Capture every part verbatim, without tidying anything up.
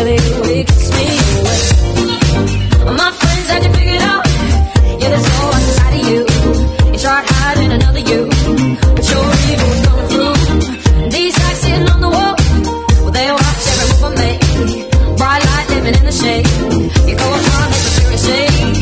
of you, it keeps me awake. My friends had you figured out. Yeah, there's no one inside of you. You tried hiding another you, but your evil was coming through. These lights sitting on the wall, well, they watch every move I make. Bright light living in the shade. You go around like a serious shade.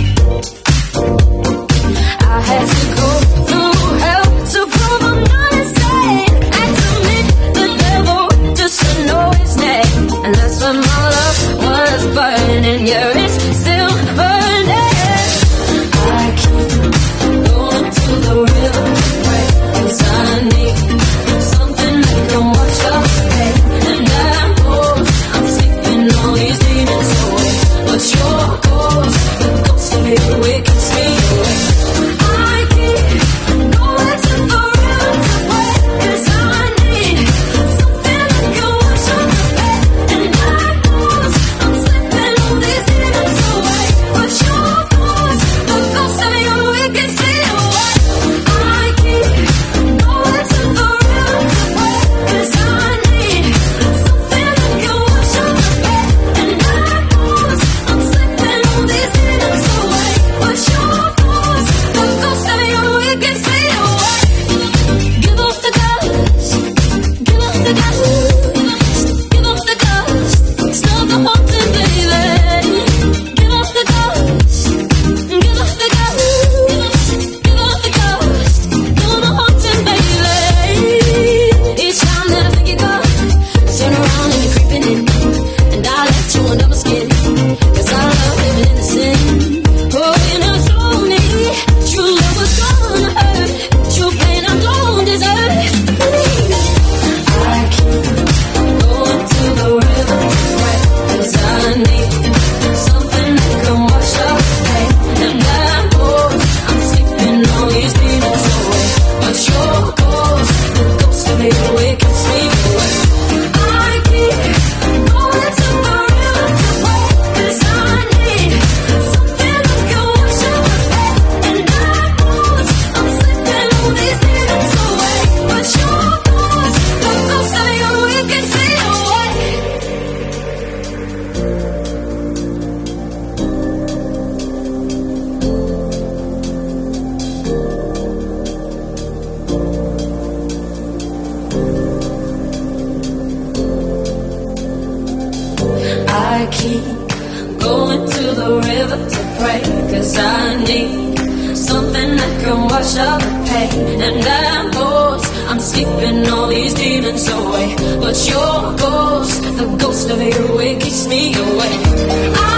I had to go through hell to prove I'm not insane, and to meet the devil just to know his name. And that's when my love was burning. Yeah, it's still burning. I keep going to the river to pray, 'cause I need something that can wash up pain. And I know I'm sleeping all these demons away, but your ghost, the ghost of you, it keeps me awake. I keep going to the river to pray, 'cause I need something that can wash up the pain. And I know I'm sleeping all these demons away, but your ghost, the ghost of you, it keeps me awake. I keep going to the river to pray, 'cause I need something that can wash up the pain. And I know I'm sleeping all these demons away, but your ghost, the ghost of you, it keeps me awake. Give up the ghost, give up the ghost, give up the ghost. Stop the haunting, baby. Give up the ghost, give up the ghost, give up the ghost. You're the haunting, baby. Each time that I think you go, I turn around and you're creeping in, and I let you under my skin, 'cause I love living in the sin. Oh, you never told me true love was gonna hurt, true pain I don't deserve. I keep going to the river to pray, 'cause I need something that can wash up pain. And I know I'm sleeping all these demons away, but your ghost, the ghost of you, it keeps me awake. I keep going to the river to pray, 'cause I need something that can wash up pain. And I know I'm sleeping all these demons away, but your ghost, the ghost of you, it keeps me awake. I keep going to the river to pray, 'cause I need something that can wash out the pain. And I know I'm sleeping all these demons away, but your ghost, the ghost of you, it keeps me awake. I